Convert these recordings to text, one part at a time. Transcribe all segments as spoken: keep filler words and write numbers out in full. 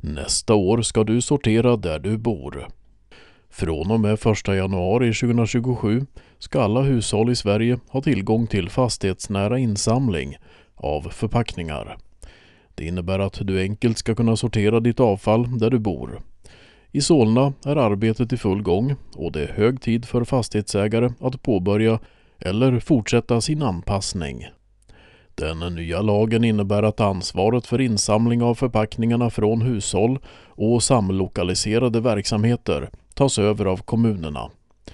Nästa år ska du sortera där du bor. Från och med första januari tjugohundratjugosju ska alla hushåll i Sverige ha tillgång till fastighetsnära insamling av förpackningar. Det innebär att du enkelt ska kunna sortera ditt avfall där du bor. I Solna är arbetet i full gång och det är hög tid för fastighetsägare att påbörja eller fortsätta sin anpassning. Den nya lagen innebär att ansvaret för insamling av förpackningarna från hushåll och samlokaliserade verksamheter tas över av kommunerna.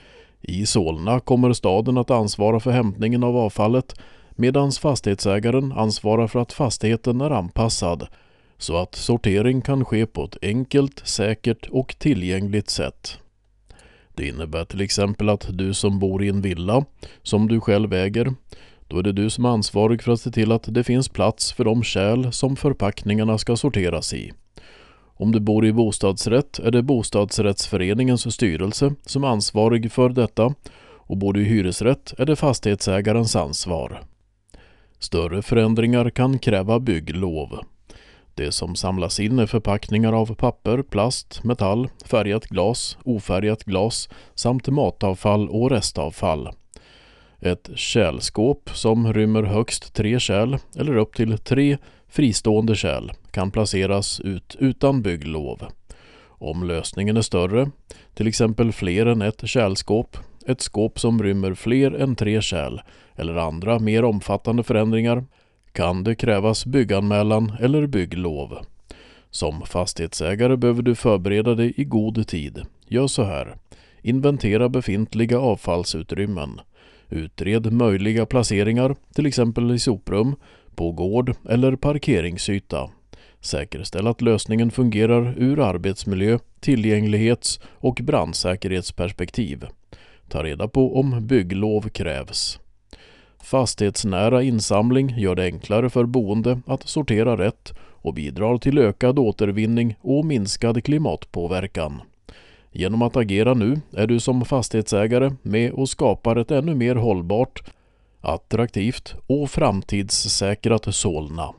I Solna kommer staden att ansvara för hämtningen av avfallet, medan fastighetsägaren ansvarar för att fastigheten är anpassad så att sortering kan ske på ett enkelt, säkert och tillgängligt sätt. Det innebär till exempel att du som bor i en villa som du själv äger, då är det du som är ansvarig för att se till att det finns plats för de kärl som förpackningarna ska sorteras i. Om du bor i bostadsrätt är det bostadsrättsföreningens styrelse som är ansvarig för detta, och bor du i hyresrätt är det fastighetsägarens ansvar. Större förändringar kan kräva bygglov. Det som samlas in är förpackningar av papper, plast, metall, färgat glas, ofärgat glas samt matavfall och restavfall. Ett kärlskåp som rymmer högst tre kärl eller upp till tre fristående kärl kan placeras ut utan bygglov. Om lösningen är större, till exempel fler än ett kärlskåp, ett skåp som rymmer fler än tre kärl eller andra mer omfattande förändringar, kan det krävas bygganmälan eller bygglov. Som fastighetsägare behöver du förbereda dig i god tid. Gör så här. Inventera befintliga avfallsutrymmen. Utred möjliga placeringar, till exempel i soprum, på gård eller parkeringsyta. Säkerställ att lösningen fungerar ur arbetsmiljö-, tillgänglighets- och brandsäkerhetsperspektiv. Ta reda på om bygglov krävs. Fastighetsnära insamling gör det enklare för boende att sortera rätt och bidrar till ökad återvinning och minskad klimatpåverkan. Genom att agera nu är du som fastighetsägare med och skapar ett ännu mer hållbart, attraktivt och framtidssäkrat Solna.